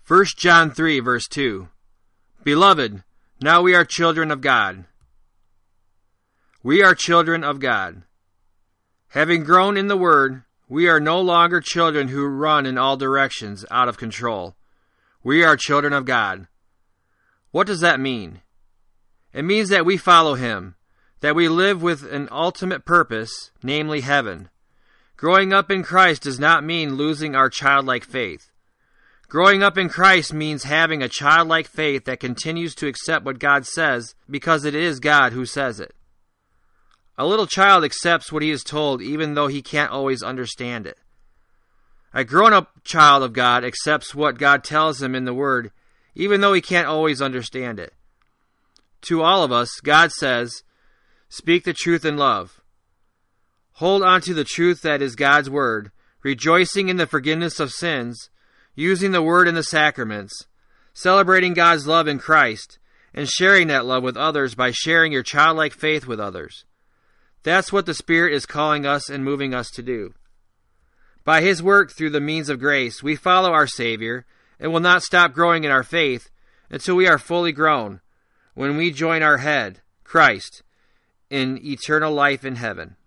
1 John 3, verse 2. Beloved, now we are children of God. We are children of God. Having grown in the Word, we are no longer children who run in all directions out of control. We are children of God. What does that mean? It means that we follow Him, that we live with an ultimate purpose, namely heaven. Growing up in Christ does not mean losing our childlike faith. Growing up in Christ means having a childlike faith that continues to accept what God says because it is God who says it. A little child accepts what he is told even though he can't always understand it. A grown-up child of God accepts what God tells him in the Word even though he can't always understand it. To all of us, God says, speak the truth in love. Hold on to the truth that is God's Word, rejoicing in the forgiveness of sins, using the Word and the sacraments, celebrating God's love in Christ, and sharing that love with others by sharing your childlike faith with others. That's what the Spirit is calling us and moving us to do. By His work through the means of grace, we follow our Savior and will not stop growing in our faith until we are fully grown, when we join our head, Christ, in eternal life in heaven.